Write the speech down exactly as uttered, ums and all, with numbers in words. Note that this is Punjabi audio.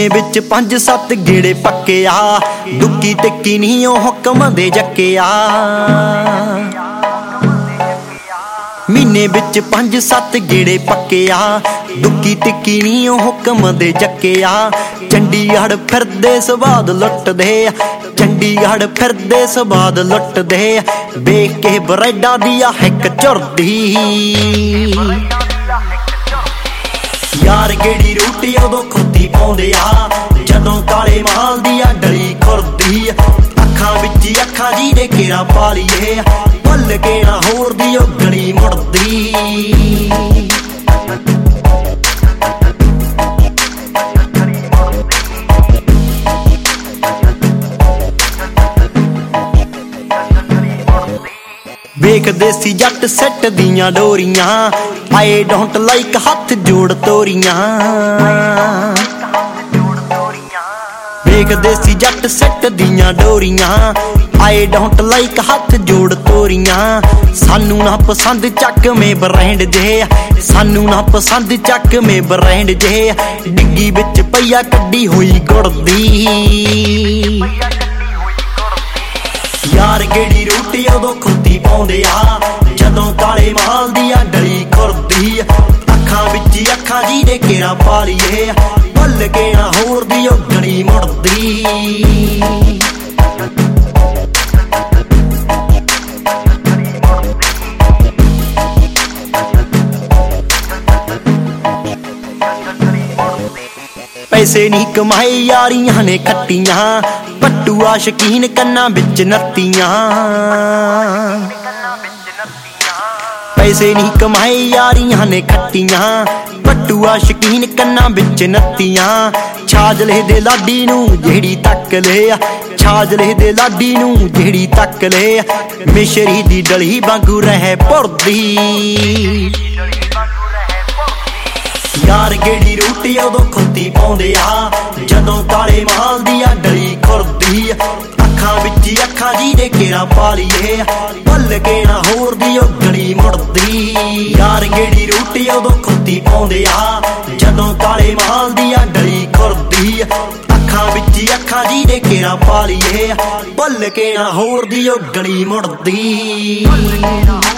ਮਹੀਨੇ ਵਿੱਚ ਪੰਜ ਸੱਤ ਗੇੜੇ ਪੱਕਿਆ, ਦੁੱਕੀ ਟਿੱਕੀ ਨਹੀਂ ਉਹ ਹੁਕਮ ਦੇ ਜੱਕਿਆ। ਮਹੀਨੇ ਵਿੱਚ ਪੰਜ ਸੱਤ ਗੇੜੇ ਪੱਕਿਆ, ਦੁੱਕੀ ਟਿੱਕੀ ਨਹੀਂ ਉਹ ਹੁਕਮ ਦੇ ਜੱਕਿਆ। ਚੰਡੀਗੜ੍ਹ ਫਿਰਦੇ ਸਵਾਦ ਲੁੱਟਦੇ, ਚੰਡੀਗੜ੍ਹ ਫਿਰਦੇ ਸਵਾਦ ਲੁੱਟਦੇ, ਵੇਖ ਕੇ ਬਰੈਡਾਂ ਦੀ ਆ ਹਿੱਕ ਝੁਰਦੀ। ਯਾਰ ਗੇੜੀ ਰੋਟੀ ਉਦੋਂ ਖੁੱਦੀ ਪਾਉਂਦੇ ਆ, ਜਦੋਂ ਕਾਲੇ ਮਾਲ ਦੀ ਆ ਡਲੀ ਖੁਰਦੀ। ਅੱਖਾਂ ਵਿੱਚ ਅੱਖਾਂ ਜੀ ਦੇ ਘੇਰਾ ਪਾ ਲਈਏ, ਭੁੱਲ ਕੇ ਨਾ ਹੋਰ ਦੀ ਉਹ ਗਲੀ ਮੁੜਦੀ। ਵੇਖ ਦੇਸੀ ਜੱਟ ਸੱਟ ਦੀਆਂ ਡੋਰੀਆਂ, ਆਈ ਡੋਂਟ ਲਾਈਕ ਹੱਥ ਜੋੜ ਤੋਰੀਆਂ। ਵੇਖ ਦੇਸੀ ਜੱਟ ਸੱਟ ਦੀਆਂ ਡੋਰੀਆਂ, ਆਈ ਡੋਂਟ ਲਾਈਕ ਹੱਥ ਜੋੜ ਤੋਰੀਆਂ। ਸਾਨੂੰ ਨਾ ਪਸੰਦ ਚੱਕਵੇਂ ਬ੍ਰਾਂਡ ਜੇ, ਸਾਨੂੰ ਨਾ ਪਸੰਦ ਚੱਕਵੇਂ ਬ੍ਰਾਂਡ ਜੇ, ਡਿੱਗੀ ਵਿੱਚ ਪਈਆ ਕੱਢੀ ਹੋਈ ਗੁੜ ਦੀ। ਯਾਰ ਗੇੜੀ ਰੋਟੀ ਉਦੋਂ ਖੁੱਦੀ ਪਾਉਂਦੇ ਆ, ਜਦੋਂ ਕਾਲੇ ਮਾਲ ਦੀ ਆ ਡਲੀ ਖੁਰਦੀ। ਅੱਖਾਂ ਵਿੱਚ ਅੱਖਾਂ ਜੀ ਦੇ ਘੇਰਾ ਪਾ ਲਈਏ, ਭੁੱਲ ਕੇ ਨਾ ਹੋਰ ਦੀ ਉਹ ਗਲੀ ਮੁੜਦੀ। ਪੈਸੇ ਨਹੀਂ ਕਮਾਏ ਯਾਰੀਆਂ ਨੇ ਖੱਟੀਆਂ, ਪੱਟੂਆ ਸ਼ਕੀਨ ਕੰਨਾਂ ਵਿੱਚ ਨੱਤੀਆਂ। ਪੈਸੇ ਨਹੀਂ ਕਮਾਏ ਯਾਰੀਆਂ ਨੇ ਖੱਟੀਆਂ, ਪੱਟੂਆ ਸ਼ਕੀਨ ਕੰਨਾਂ ਵਿੱਚ ਨੱਤੀਆਂ। ਛਾਜਲੇ ਦੇ ਲਾਡੀ ਨੂੰ ਜਿਹੜੀ ਤੱਕ ਲਿਆ, ਛਾਜਲੇ ਦੇ ਲਾਡੀ ਨੂੰ ਜਿਹੜੀ ਤੱਕ ਲਿਆ, ਮਿਸ਼ਰੀ ਦੀ ਡਲੀ ਵਾਂਗੂ ਰਹਿ ਭੁਰਦੀ। ਯਾਰ ਗੇੜੀ ਰੋਟੀ ਉਦੋਂ ਖੁੱਦੀ ਪਾਉਂਦੇ ਆ, ਜਦੋਂ ਕਾਲੇ ਮਾਲ ਦੀ ਆ ਡਲੀ ਖੁਰਦੀ। ਅੱਖਾਂ ਵਿੱਚ ਅੱਖਾਂ ਜੀ ਦੇ ਘੇਰਾ ਪਾ ਲਈਏ, ਭੁੱਲ ਕੇ ਨਾ ਹੋਰ ਦੀ ਉਹ ਗਲੀ ਮੁੜਦੀ। ਯਾਰ ਗੇੜੀ ਰੋਟੀ ਉਦੋਂ ਖੁੱਦੀ ਪਾਉਂਦੇ ਆ, ਜਦੋਂ ਕਾਲੇ ਮਾਲ ਦੀ ਆ ਡਲੀ ਖੁਰਦੀ। ਅੱਖਾਂ ਵਿੱਚ ਅੱਖਾਂ ਜੀ ਦੇ ਘੇਰਾ ਪਾ ਲਈਏ, ਭੁੱਲ ਕੇ ਨਾ ਹੋਰ ਦੀ ਉਹ ਗਲੀ ਮੁੜਦੀ।